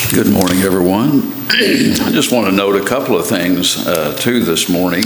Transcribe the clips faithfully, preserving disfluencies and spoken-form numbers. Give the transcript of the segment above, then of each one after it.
Good morning, everyone. I just want to note a couple of things, uh, too, this morning.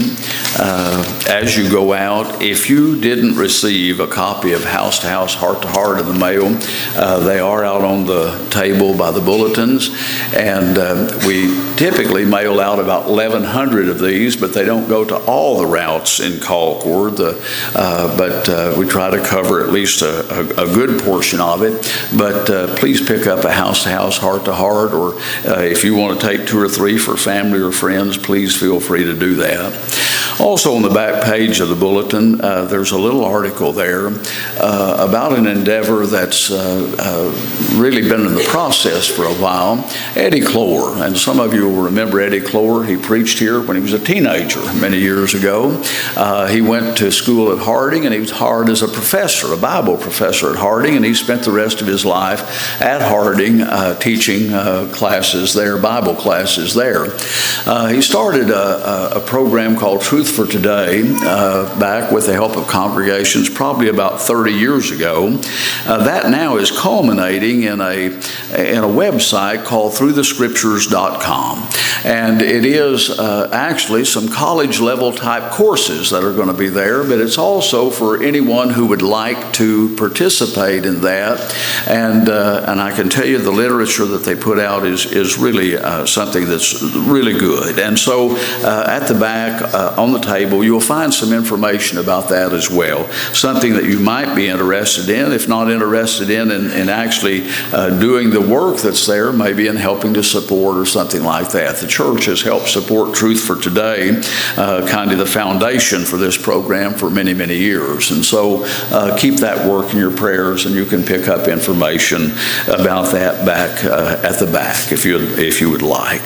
Uh, as you go out, if you didn't receive a copy of House to House, Heart to Heart in the mail, uh, they are out on the table by the bulletins. And uh, we typically mail out about eleven hundred of these, but they don't go to all the routes in Colcord. The, uh, but uh, we try to cover at least a, a, a good portion of it. But uh, please pick up a House to House, Heart to Heart, or uh, if you want to take two or three for family or friends, please feel free to do that. Also on the back page of the bulletin, uh, there's a little article there uh, about an endeavor that's uh, uh, really been in the process for a while. Eddie Clore, and some of you will remember Eddie Clore. He preached here when he was a teenager many years ago. Uh, he went to school at Harding, and he was hired as a professor, a Bible professor at Harding, and he spent the rest of his life at Harding uh, teaching uh, classes there, Bible classes there. Uh, he started a, a program called Truth for Today uh, back with the help of congregations probably about thirty years ago. Uh, that now is culminating in a in a website called through the scriptures dot com, and it is uh, actually some college level type courses that are going to be there, but it's also for anyone who would like to participate in that. And uh, and I can tell you the literature that they put out is is really uh, something that's really good. And so uh, at the back uh, on the table, you'll find some information about that as well. Something that you might be interested in, if not interested in, in, in actually uh, doing the work that's there, maybe in helping to support or something like that. The church has helped support Truth for Today, uh, kind of the foundation for this program for many, many years. And so uh, keep that work in your prayers, and you can pick up information about that back uh, at the back if you if you would like.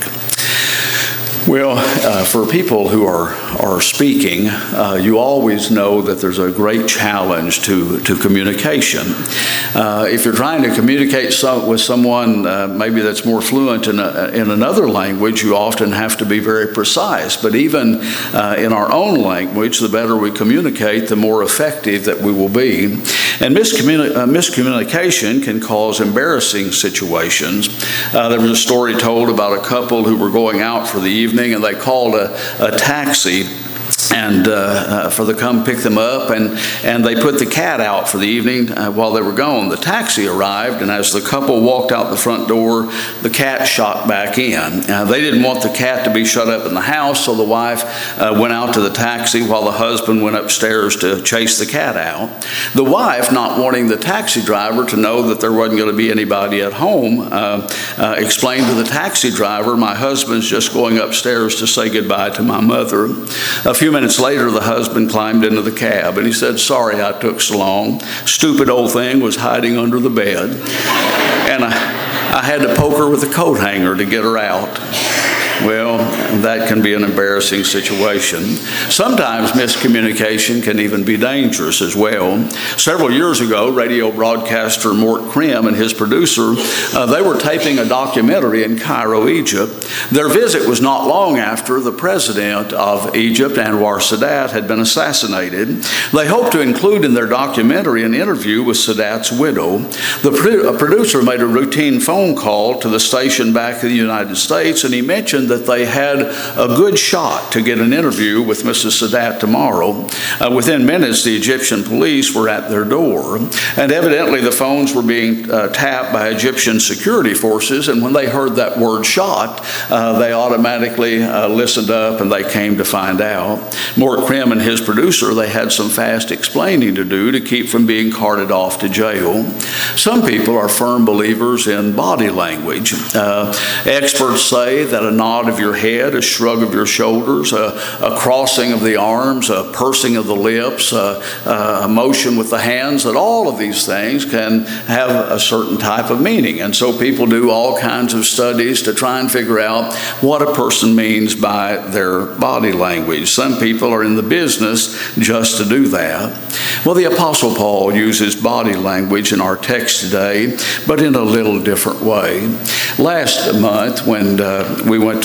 Well, uh, for people who are, are speaking, uh, you always know that there's a great challenge to, to communication. Uh, if you're trying to communicate some, with someone uh, maybe that's more fluent in, a, in another language, you often have to be very precise. But even uh, in our own language, the better we communicate, the more effective that we will be. And miscommuni- uh, miscommunication can cause embarrassing situations. Uh, there was a story told about a couple who were going out for the evening, and they called a, a taxi and uh, uh, for the come pick them up, and, and they put the cat out for the evening uh, while they were gone. The taxi arrived, and as the couple walked out the front door, the cat shot back in. Uh, they didn't want the cat to be shut up in the house, so the wife uh, went out to the taxi while the husband went upstairs to chase the cat out. The wife, not wanting the taxi driver to know that there wasn't going to be anybody at home, uh, uh, explained to the taxi driver, "My husband's just going upstairs to say goodbye to my mother." A few minutes later, the husband climbed into the cab, and he said, "Sorry I took so long. Stupid old thing was hiding under the bed, and I, I had to poke her with a coat hanger to get her out." Well, that can be an embarrassing situation. Sometimes miscommunication can even be dangerous as well. Several years ago, radio broadcaster Mort Krim and his producer, uh, they were taping a documentary in Cairo, Egypt. Their visit was not long after the president of Egypt, Anwar Sadat, had been assassinated. They hoped to include in their documentary an interview with Sadat's widow. The pro- producer made a routine phone call to the station back in the United States, and he mentioned that they had a good shot to get an interview with Missus Sadat tomorrow. Uh, within minutes, the Egyptian police were at their door, and evidently the phones were being uh, tapped by Egyptian security forces, and when they heard that word shot, uh, they automatically uh, listened up, and they came to find out. Mort Krim and his producer, they had some fast explaining to do to keep from being carted off to jail. Some people are firm believers in body language. Uh, experts say that a nod of your head, a shrug of your shoulders, a, a crossing of the arms, a pursing of the lips, a, a motion with the hands, that all of these things can have a certain type of meaning. And so people do all kinds of studies to try and figure out what a person means by their body language. Some people are in the business just to do that. Well, the Apostle Paul uses body language in our text today, but in a little different way. Last month, when uh, we went to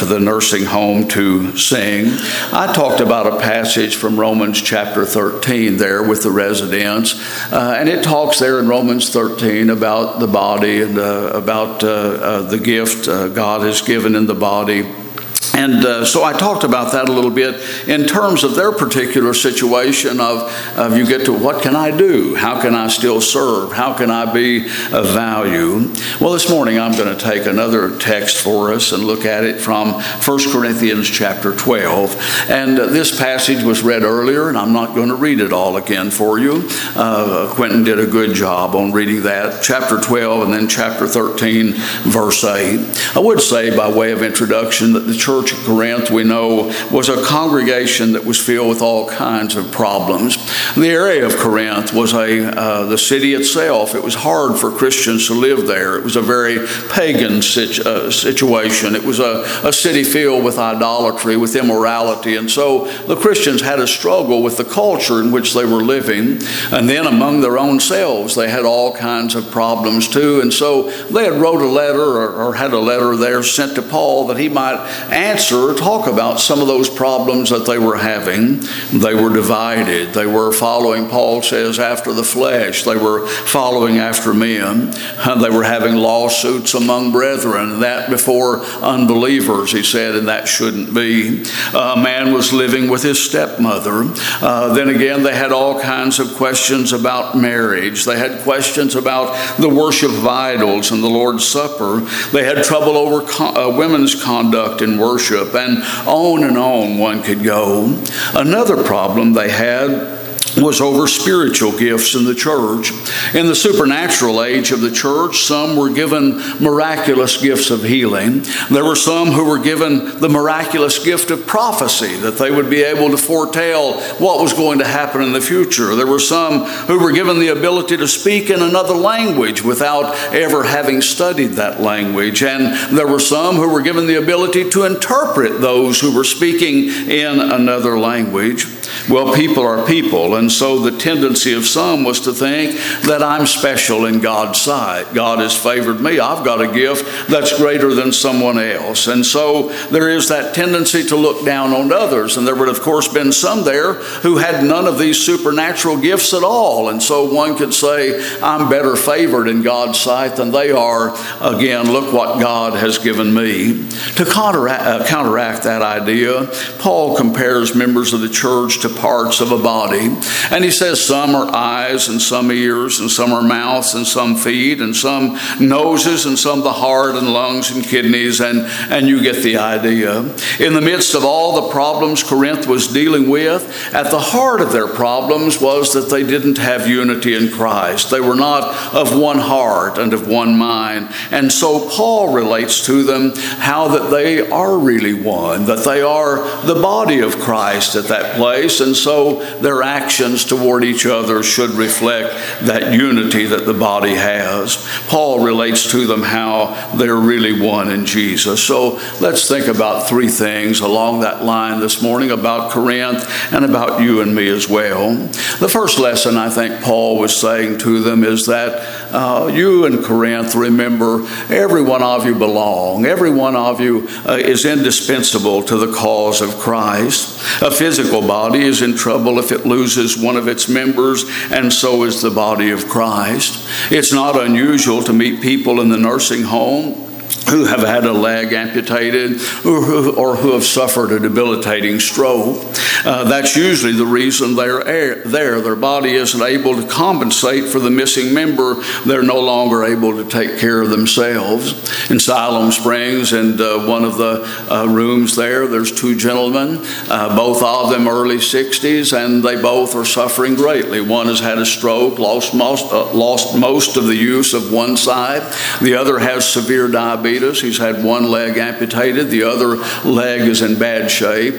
to the nursing home to sing. I talked about a passage from Romans chapter thirteen there with the residents, uh, and it talks there in Romans thirteen about the body and uh, about uh, uh, the gift uh, God has given in the body. And uh, so I talked about that a little bit in terms of their particular situation of, of you get to what can I do? How can I still serve? How can I be of value? Well, this morning I'm going to take another text for us and look at it from First Corinthians chapter twelve. And uh, this passage was read earlier, and I'm not going to read it all again for you. Uh, Quentin did a good job on reading that. Chapter twelve and then chapter thirteen, verse eight. I would say by way of introduction that the church of Corinth, we know, was a congregation that was filled with all kinds of problems. The area of Corinth was a uh, the city itself. It was hard for Christians to live there. It was a very pagan situ- uh, situation. It was a, a city filled with idolatry, with immorality. And so the Christians had a struggle with the culture in which they were living. And then among their own selves, they had all kinds of problems too. And so they had wrote a letter or, or had a letter there sent to Paul that he might answer, talk about some of those problems that they were having. They were divided. They were following, Paul says, after the flesh. They were following after men. They were having lawsuits among brethren, that before unbelievers, he said, and that shouldn't be. A man was living with his stepmother. Uh, then again, they had all kinds of questions about marriage. They had questions about the worship of idols and the Lord's Supper. They had trouble over con- uh, women's conduct in worship, and on and on one could go. Another problem they had was over spiritual gifts in the church. In the supernatural age of the church, some were given miraculous gifts of healing. There were some who were given the miraculous gift of prophecy, that they would be able to foretell what was going to happen in the future. There were some who were given the ability to speak in another language without ever having studied that language. And there were some who were given the ability to interpret those who were speaking in another language. Well, people are people, and so the tendency of some was to think that I'm special in God's sight. God has favored me. I've got a gift that's greater than someone else. And so there is that tendency to look down on others. And there would, of course, been some there who had none of these supernatural gifts at all. And so one could say, I'm better favored in God's sight than they are. Again, look what God has given me. To counteract, uh, counteract that idea, Paul compares members of the church to parts of a body. And he says some are eyes and some ears and some are mouths and some feet and some noses and some the heart and lungs and kidneys, and, and you get the idea. In the midst of all the problems Corinth was dealing with, at the heart of their problems was that they didn't have unity in Christ. They were not of one heart and of one mind. And so Paul relates to them how that they are really one, that they are the body of Christ at that place. And so their actions toward each other should reflect that unity that the body has. Paul relates to them how they're really one in Jesus. So let's think about three things along that line this morning about Corinth and about you and me as well. The first lesson I think Paul was saying to them is that uh, you in Corinth, remember, every one of you belong. Every one of you uh, is indispensable to the cause of Christ. A physical body is in trouble if it loses one of its members, and so is the body of Christ. It's not unusual to meet people in the nursing home who have had a leg amputated or who, or who have suffered a debilitating stroke. Uh, that's usually the reason they're there. Their body isn't able to compensate for the missing member. They're no longer able to take care of themselves. In Siloam Springs, and uh, one of the uh, rooms there, there's two gentlemen, uh, both of them early sixties, and they both are suffering greatly. One has had a stroke, lost most, uh, lost most of the use of one side. The other has severe diabetes. He's had one leg amputated. The other leg is in bad shape.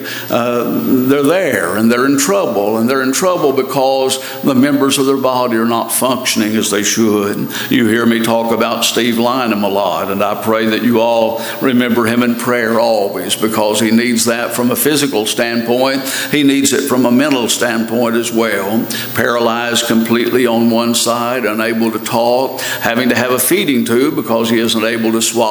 Uh, they're there and they're in trouble. And they're in trouble because the members of their body are not functioning as they should. You hear me talk about Steve Lynham a lot, and I pray that you all remember him in prayer always, because he needs that from a physical standpoint. He needs it from a mental standpoint as well. Paralyzed completely on one side, unable to talk, having to have a feeding tube because he isn't able to swallow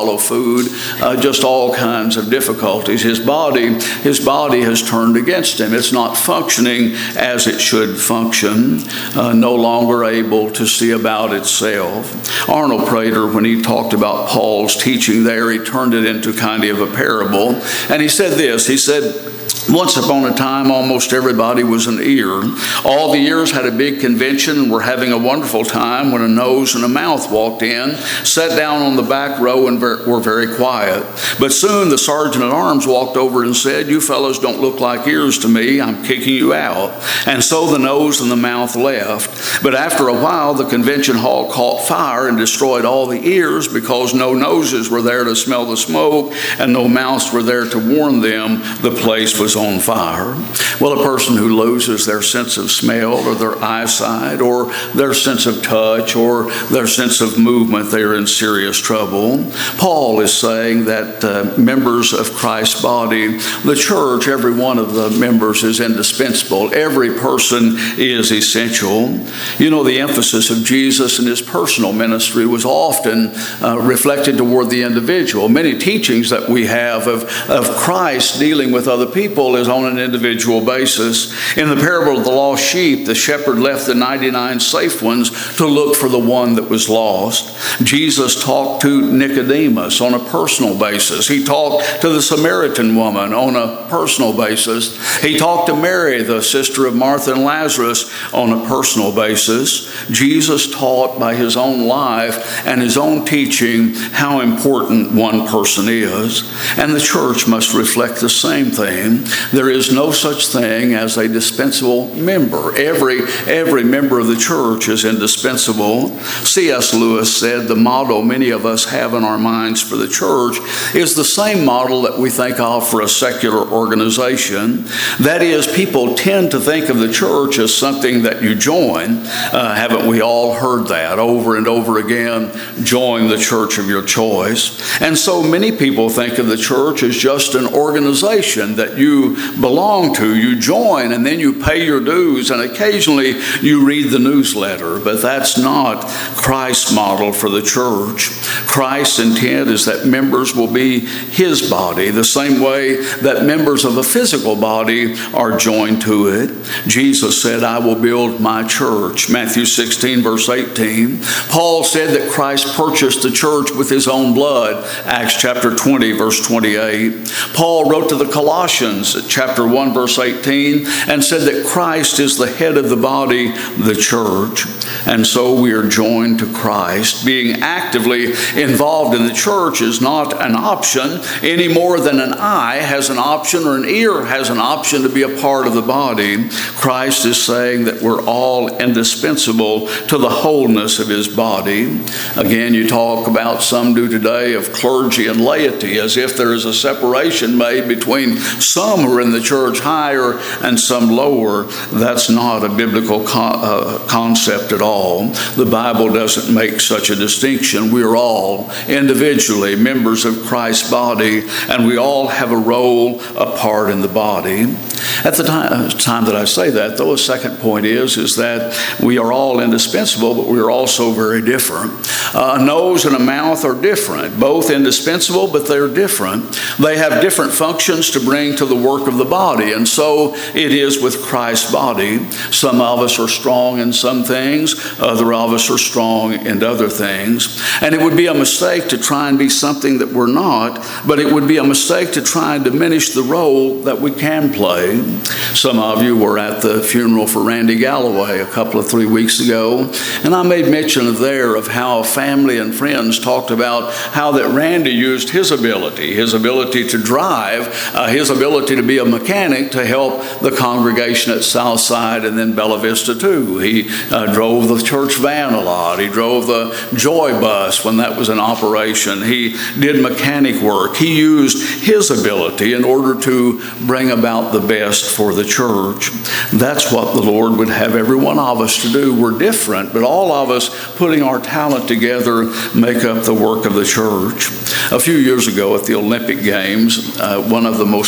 swallow food, uh, just all kinds of difficulties. His body, his body has turned against him. It's not functioning as it should function, uh, no longer able to see about itself. Arnold Prater, when he talked about Paul's teaching there, he turned it into kind of a parable. And he said this, he said, once upon a time, almost everybody was an ear. All the ears had a big convention and were having a wonderful time when a nose and a mouth walked in, sat down on the back row and were very quiet. But soon the sergeant at arms walked over and said, "You fellows don't look like ears to me. I'm kicking you out." And so the nose and the mouth left. But after a while, the convention hall caught fire and destroyed all the ears because no noses were there to smell the smoke and no mouths were there to warn them the place was on fire. Well, a person who loses their sense of smell or their eyesight or their sense of touch or their sense of movement, they are in serious trouble. Paul is saying that uh, members of Christ's body, the church, every one of the members is indispensable. Every person is essential. You know, the emphasis of Jesus in his personal ministry was often uh, reflected toward the individual. Many teachings that we have of, of Christ dealing with other people is on an individual basis. In the parable of the lost sheep, the shepherd left the ninety-nine safe ones to look for the one that was lost. Jesus talked to Nicodemus on a personal basis. He talked to the Samaritan woman on a personal basis. He talked to Mary, the sister of Martha and Lazarus, on a personal basis. Jesus taught by his own life and his own teaching how important one person is. And the church must reflect the same thing. There is no such thing as a dispensable member. Every, every member of the church is indispensable. C S Lewis said the motto many of us have in our minds for the church is the same model that we think of for a secular organization. That is, people tend to think of the church as something that you join. Uh, haven't we all heard that over and over again? Join the church of your choice. And so many people think of the church as just an organization that you belong to, you join, and then you pay your dues, and occasionally you read the newsletter. But that's not Christ's model for the church. Christ's intent is that members will be his body, the same way that members of a physical body are joined to it. Jesus said, "I will build my church," Matthew sixteen, verse eighteen. Paul said that Christ purchased the church with his own blood, Acts chapter twenty, verse twenty-eight. Paul wrote to the Colossians, chapter one, verse eighteen, and said that Christ is the head of the body, the church. And so we are joined to Christ. Being actively involved in the church is not an option any more than an eye has an option or an ear has an option to be a part of the body. Christ is saying that we're all indispensable to the wholeness of his body. Again, you talk about, some do today, of clergy and laity as if there is a separation made between some who are in the church higher and some lower. That's not a biblical co- uh, concept at all. The Bible doesn't make such a distinction. We are all individually members of Christ's body, and we all have a role, a part in the body. At the time, time that I say that, though, a second point is, is that we are all indispensable, but we are also very different. Uh, a nose and a mouth are different, both indispensable, but they're different. They have different functions to bring to the work of the body, and so it is with Christ's body. Some of us are strong in some things, other of us are strong in other things. And it would be a mistake to try and be something that we're not, but it would be a mistake to try and diminish the role that we can play. Some of you were at the funeral for Randy Galloway a couple of three weeks ago, and I made mention there of how family and friends talked about how that Randy used his ability, his ability to drive, uh, his ability to be a mechanic to help the congregation at Southside and then Bella Vista too. He uh, drove the church van a lot. He drove the Joy bus when that was in operation. He did mechanic work. He used his ability in order to bring about the best for the church. That's what the Lord would have every one of us to do. We're different, but all of us putting our talent together make up the work of the church. A few years ago at the Olympic Games, uh, one of the most popular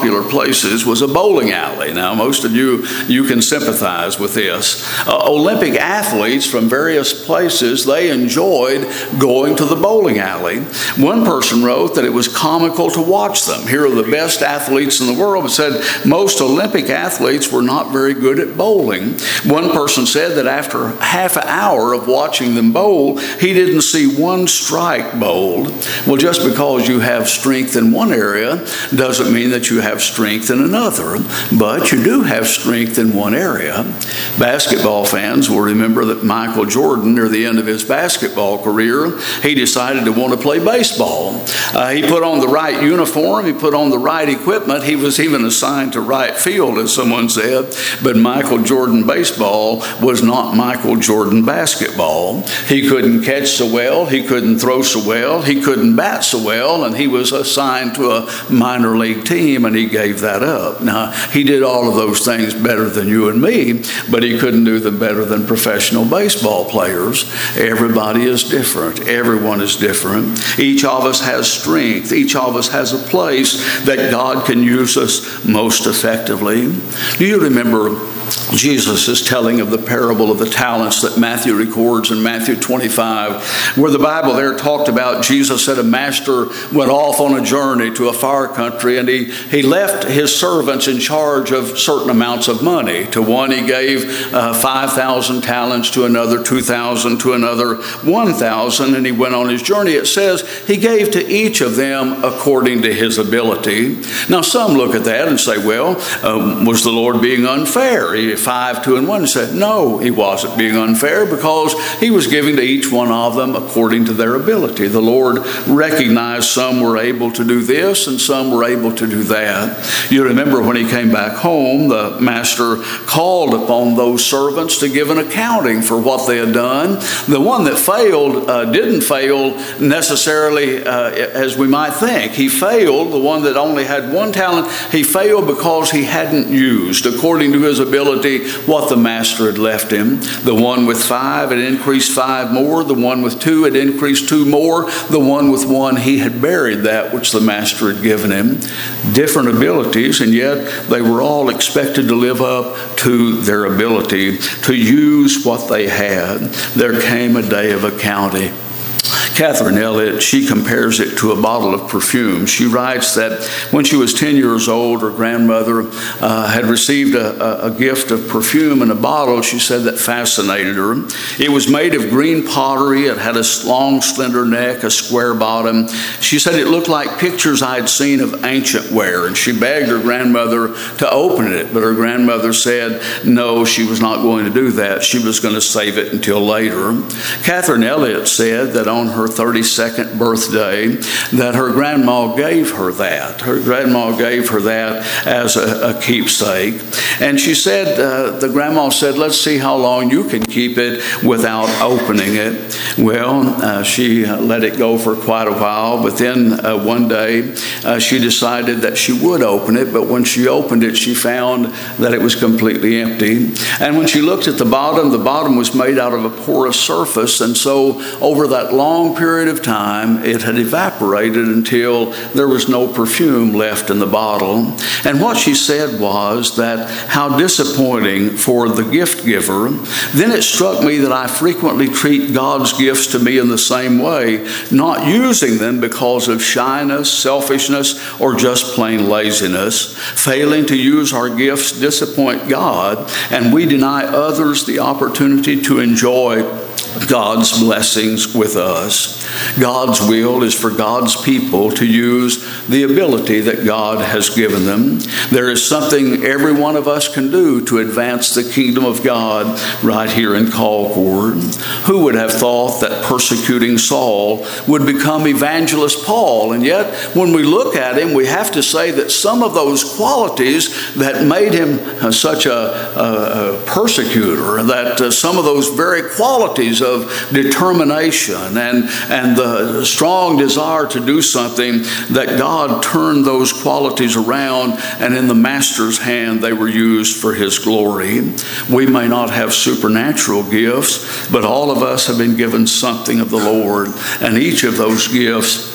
popular places was a bowling alley. Now, most of you, you can sympathize with this. Uh, Olympic athletes from various places, they enjoyed going to the bowling alley. One person wrote that it was comical to watch them. Here are the best athletes in the world, but said most Olympic athletes were not very good at bowling. One person said that after half an hour of watching them bowl, he didn't see one strike bowled. Well, just because you have strength in one area doesn't mean that you have strength in another, but you do have strength in one area. Basketball fans will remember that Michael Jordan, near the end of his basketball career, he decided to want to play baseball. Uh, he put on the right uniform, he put on the right equipment, he was even assigned to right field, as someone said, but Michael Jordan baseball was not Michael Jordan basketball. He couldn't catch so well, he couldn't throw so well, he couldn't bat so well, and he was assigned to a minor league team, and he gave that up. Now, he did all of those things better than you and me, but he couldn't do them better than professional baseball players. Everybody is different. Everyone is different. Each of us has strength. Each of us has a place that God can use us most effectively. Do you remember Jesus is telling of the parable of the talents that Matthew records in Matthew twenty-five, where the Bible there talked about Jesus said a master went off on a journey to a far country, and he, he left his servants in charge of certain amounts of money. To one he gave uh, five thousand talents, to another two thousand, to another one thousand, and he went on his journey. It says he gave to each of them according to his ability. Now some look at that and say, well, um, was the Lord being unfair? Five, two, and one said, no, he wasn't being unfair, because he was giving to each one of them according to their ability. The Lord recognized some were able to do this and some were able to do that. You remember when he came back home, the master called upon those servants to give an accounting for what they had done. The one that failed uh, didn't fail necessarily uh, as we might think. He failed, the one that only had one talent, he failed because he hadn't used, according to his ability, what the master had left him. The one with five had increased five more. The one with two had increased two more. The one with one, he had buried that which the master had given him. Different abilities, and yet they were all expected to live up to their ability, to use what they had. There came a day of accounting. Catherine Elliott, she compares it to a bottle of perfume. She writes that when she was ten years old, her grandmother uh, had received a, a, a gift of perfume in a bottle, she said, that fascinated her. It was made of green pottery. It had a long, slender neck, a square bottom. She said it looked like pictures I had seen of ancient ware, and she begged her grandmother to open it, but her grandmother said no, she was not going to do that. She was going to save it until later. Catherine Elliott said that on her thirty-second birthday that her grandma gave her that. Her grandma gave her that as a, a keepsake. And she said, uh, the grandma said, let's see how long you can keep it without opening it. Well, uh, she let it go for quite a while, but then uh, one day uh, she decided that she would open it, but when she opened it, she found that it was completely empty. And when she looked at the bottom, the bottom was made out of a porous surface, and so over that long period of time, it had evaporated until there was no perfume left in the bottle. And what she said was that how disappointing for the gift giver. Then it struck me that I frequently treat God's gifts to me in the same way, not using them because of shyness, selfishness, or just plain laziness. Failing to use our gifts disappoint God, and we deny others the opportunity to enjoy God's blessings with us. God's will is for God's people to use the ability that God has given them. There is something every one of us can do to advance the kingdom of God right here in Colcord. Who would have thought that persecuting Saul would become evangelist Paul? And yet, when we look at him, we have to say that some of those qualities that made him such a, a, a persecutor, that uh, some of those very qualities of determination and, and the strong desire to do something, that God turned those qualities around, and in the Master's hand they were used for His glory. We may not have supernatural gifts, but all of us have been given something of the Lord, and each of those gifts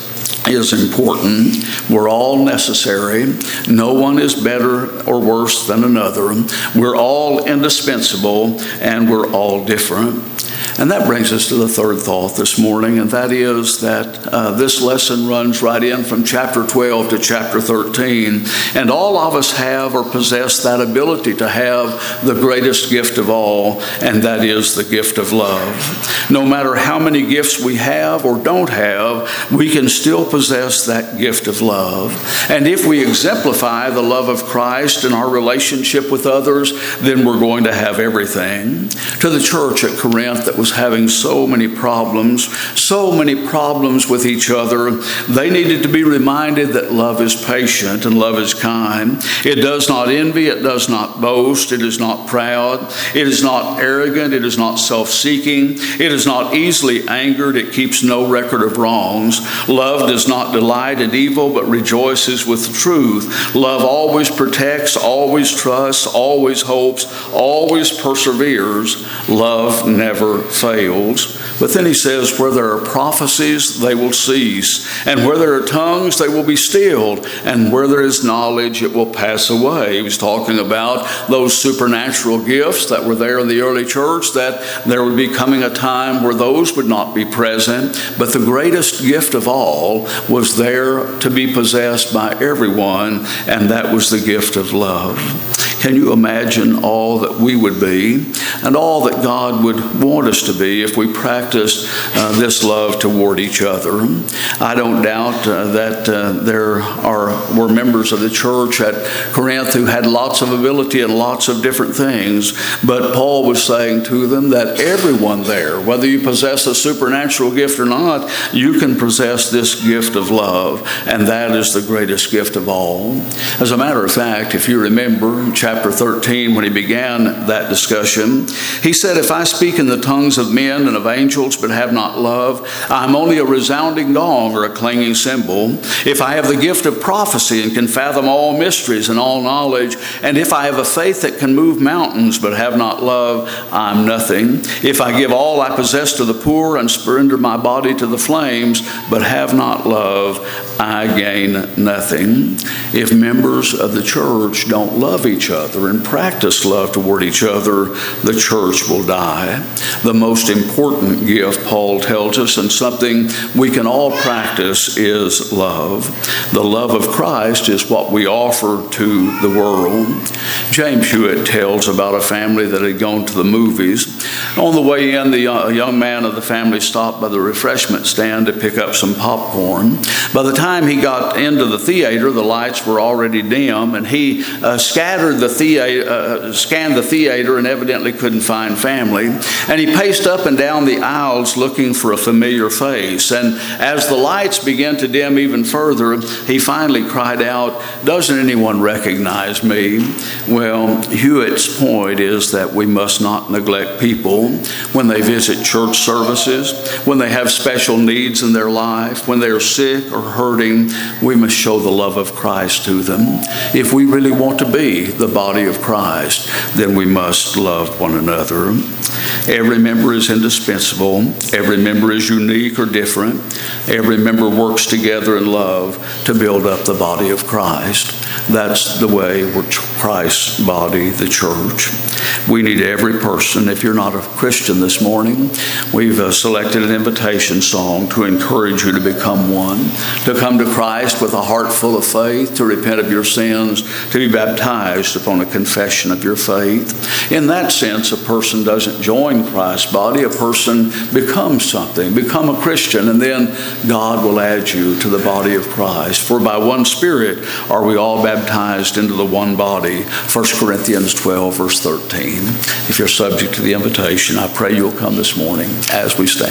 is important. We're all necessary. No one is better or worse than another. We're all indispensable, and we're all different. And that brings us to the third thought this morning, and that is that uh, this lesson runs right in from chapter twelve to chapter thirteen. And all of us have or possess that ability to have the greatest gift of all, and that is the gift of love. No matter how many gifts we have or don't have, we can still possess that gift of love. And if we exemplify the love of Christ in our relationship with others, then we're going to have everything. To the church at Corinth that was having so many problems, so many problems with each other, they needed to be reminded that love is patient and love is kind. It does not envy, it does not boast, it is not proud, it is not arrogant, it is not self-seeking, it is not easily angered, it keeps no record of wrongs. Love does not delight in evil, but rejoices with the truth. Love always protects, always trusts, always hopes, always perseveres. Love never fails. But then he says, where there are prophecies, they will cease. And where there are tongues, they will be stilled. And where there is knowledge, it will pass away. He was talking about those supernatural gifts that were there in the early church, that there would be coming a time where those would not be present. But the greatest gift of all was there to be possessed by everyone, and that was the gift of love. Can you imagine all that we would be and all that God would want us to be if we practiced uh, this love toward each other? I don't doubt uh, that uh, there are were members of the church at Corinth who had lots of ability and lots of different things, but Paul was saying to them that everyone there, whether you possess a supernatural gift or not, you can possess this gift of love, and that is the greatest gift of all. As a matter of fact, if you remember chapter thirteen, when he began that discussion, he said, if I speak in the tongues of men and of angels but have not love, I'm only a resounding gong or a clanging cymbal. If I have the gift of prophecy and can fathom all mysteries and all knowledge, and if I have a faith that can move mountains but have not love, I'm nothing. If I give all I possess to the poor and surrender my body to the flames but have not love, I gain nothing. If members of the church don't love each other and practice love toward each other, the church will die. The most important gift, Paul tells us, and something we can all practice, is love. The love of Christ is what we offer to the world. James Hewitt tells about a family that had gone to the movies. On the way in, the young man of the family stopped by the refreshment stand to pick up some popcorn. By the time he got into the theater, the lights were already dim, and he uh, scattered the theater, uh, scanned the theater, and evidently couldn't find family. And he paced up and down the aisles looking for a familiar face. And as the lights began to dim even further, he finally cried out, "Doesn't anyone recognize me?" Well, Hewitt's point is that we must not neglect people when they visit church services, when they have special needs in their life, when they are sick or hurting. We must show the love of Christ to them. If we really want to be the body of Christ, then we must love one another. Every member is indispensable. Every member is unique or different. Every member works together in love to build up the body of Christ. That's the way we're Christ's body, the church. We need every person. If you're not a Christian this morning, we've uh, selected an invitation song to encourage you to become one, to come to Christ with a heart full of faith, to repent of your sins, to be baptized upon a confession of your faith. In that sense, a person doesn't join Christ's body. A person becomes something, become a Christian, and then God will add you to the body of Christ. For by one Spirit are we all baptized into the one body. First Corinthians twelve, verse thirteen. If you're subject to the invitation, I pray you'll come this morning as we stand.